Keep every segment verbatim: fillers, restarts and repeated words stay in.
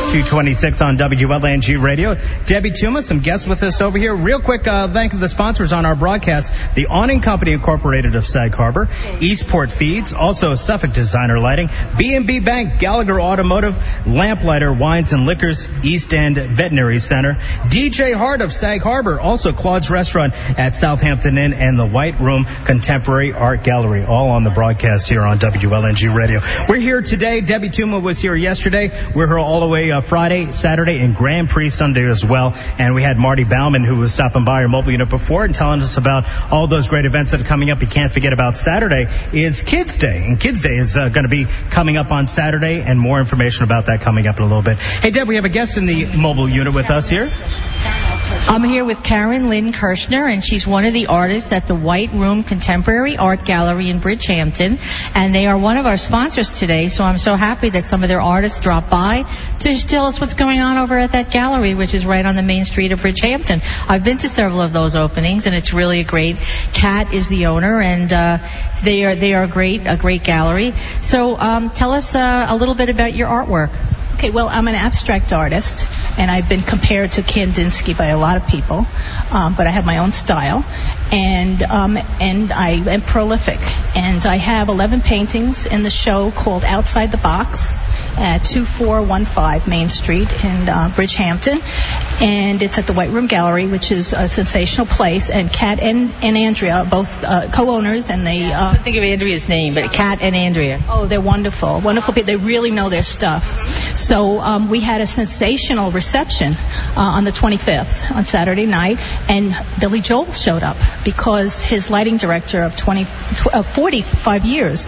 two twenty-six on W L A N G Radio. Debbie Tuma, some guests with us over here. Real quick, uh, thank the sponsors on our broadcast. The Awning Company Incorporated of Sag Harbor, Eastport Feeds, also Suffolk Designer Lighting, B and B Bank, Gallagher Automotive, Lamplighter Wines and Liquors, East End Veterinary Center, D J Hart of Sag Harbor, also Claude's Restaurant at Southampton Inn, and the White Room Contemporary Art Gallery, all on the broadcast here on W L N G Radio. We're here today. Debbie Tuma was here yesterday. We're here all the way uh, Friday, Saturday, and Grand Prix Sunday as well. And we had Marty Bauman, who was stopping by our mobile unit before and telling us about all those great events that are coming up. You can't forget about Saturday is Kids Day. And Kids Day is uh, going to be coming up on Saturday, and more information about that coming up in a little bit. Hey, Deb, we have a guest in the mobile unit with us here. I'm here with Karen Lynn Kirshner, and she's one of the artists at the White Room Contemporary Art Gallery in Bridgehampton, and they are one of our sponsors today, so I'm so happy that some of their artists dropped by to tell us what's going on over at that gallery, which is right on the main street of Bridgehampton. I've been to several of those openings, and it's really a great. Kat is the owner, and uh, they are they are great, a great gallery. So um, tell us uh, a little bit about your artwork. Okay, well, I'm an abstract artist, and I've been compared to Kandinsky by a lot of people, um, but I have my own style, and um, and I am prolific. And I have eleven paintings in the show called Outside the Box at two four one five Main Street in uh, Bridgehampton, and it's at the White Room Gallery, which is a sensational place. And Kat and, and Andrea are both uh, co-owners, and they... Uh, I couldn't think of Andrea's name, but Kat and Andrea. Oh, they're wonderful. Wonderful people. They really know their stuff. So um, we had a sensational reception uh, on the twenty-fifth, on Saturday night, and Billy Joel showed up because his lighting director of twenty, uh, forty-five years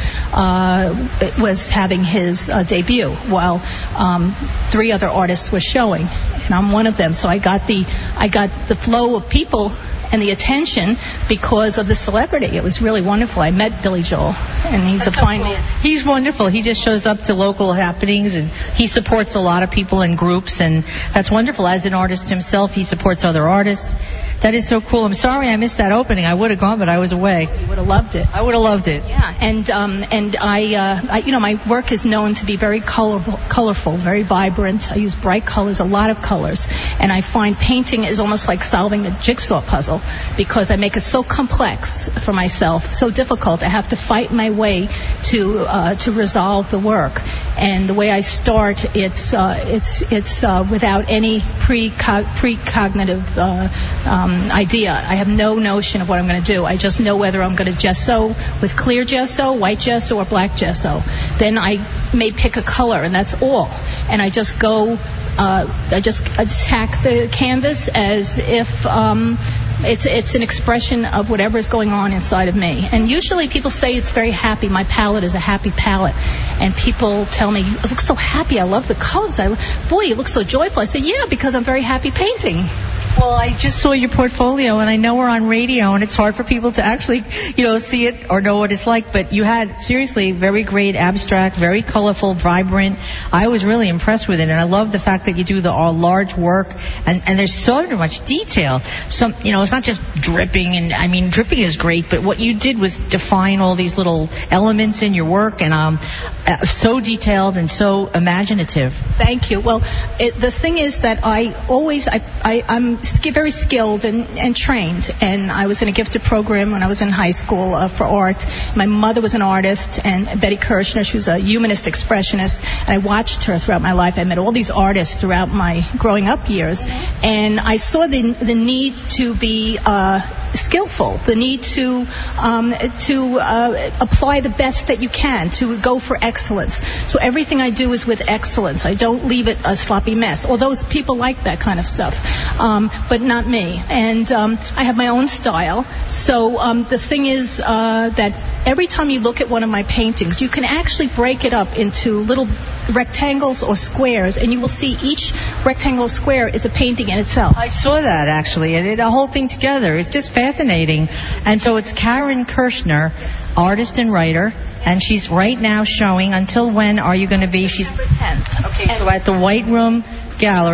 uh, was having his uh, debut, while um, three other artists were showing, and I'm one of them. So I got the I got the flow of people and the attention because of the celebrity. It was really wonderful. I met Billy Joel, and he's a fine man. He's wonderful. He just shows up to local happenings, and he supports a lot of people in groups, and that's wonderful. As an artist himself, he supports other artists. That is so cool. I'm sorry I missed that opening. I would have gone, but I was away. You would have loved it. I would have loved it. Yeah, and um, and I, uh, I, you know, my work is known to be very colorful, colorful, very vibrant. I use bright colors, a lot of colors, and I find painting is almost like solving a jigsaw puzzle because I make it so complex for myself, so difficult. I have to fight my way to uh, to resolve the work. And the way I start, it's uh, it's it's uh, without any pre precognitive uh, um, idea. I have no notion of what I'm going to do. I just know whether I'm going to gesso with clear gesso, white gesso, or black gesso. Then I may pick a color, and that's all. And I just go, uh, I just attack the canvas as if um, it's it's an expression of whatever is going on inside of me. And usually people say it's very happy. My palette is a happy palette. And people tell me, you look so happy. I love the colors. I, boy, you look so joyful. I say, yeah, because I'm very happy painting. Well, I just saw your portfolio, and I know we're on radio, and it's hard for people to actually, you know, see it or know what it's like. But you had, seriously, very great abstract, very colorful, vibrant. I was really impressed with it, and I love the fact that you do the all large work, and, and there's so much detail. Some, you know, it's not just dripping, and I mean, dripping is great, but what you did was define all these little elements in your work, and um, uh, so detailed and so imaginative. Thank you. Well, it, the thing is that I always, I, I, I'm very skilled and, and trained, and I was in a gifted program when I was in high school uh, for art. My mother was an artist, and Betty Kirshner, she was a humanist expressionist, and I watched her throughout my life. I met all these artists throughout my growing up years, and I saw the the need to be uh, skillful, the need to um, to uh, apply the best that you can, to go for excellence. So everything I do is with excellence. I don't leave it a sloppy mess, although people like that kind of stuff. Um, but not me. And um, I have my own style. So um, the thing is uh, that every time you look at one of my paintings, you can actually break it up into little rectangles or squares, and you will see each rectangle or square is a painting in itself. I saw that, actually, and the whole thing together. It's just fascinating. And so it's Karen Kirshner, artist and writer, and she's right now showing. Until when are you going to be? She's December tenth. Okay, so at the White Room Gallery,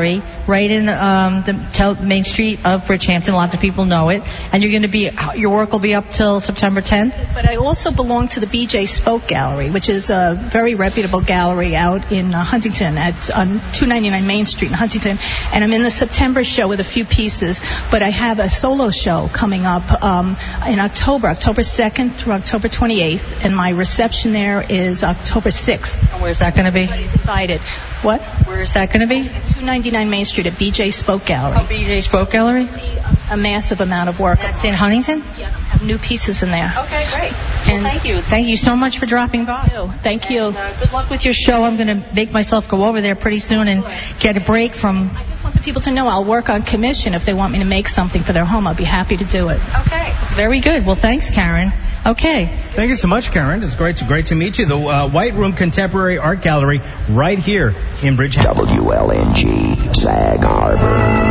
right in um, the tel- Main Street of Bridgehampton. Lots of people know it. And you're going to be, your work will be up till September tenth? But I also belong to the B J Spoke Gallery, which is a very reputable gallery out in uh, Huntington at on two ninety-nine Main Street in Huntington. And I'm in the September show with a few pieces, but I have a solo show coming up um, in October, October second through October twenty-eighth, and my reception there is October sixth. And where's that going to be? Everybody's invited. What? Where is that going to be? two ninety-nine Main Street at B J Spoke Gallery. Oh, B J Spoke Gallery? A massive amount of work. That's in Huntington? Yeah, I have new pieces in there. Okay, great. And well, thank you. Thank you so much for dropping by. Thank you. And, uh, good luck with your show. I'm going to make myself go over there pretty soon and get a break from... I just want the people to know I'll work on commission. If they want me to make something for their home, I'll be happy to do it. Okay. Very good. Well, thanks, Karen. Okay. Thank you so much, Karen. It's great to, great to meet you. The uh, White Room Contemporary Art Gallery right here in Bridgehampton. W L N G, Sag Harbor.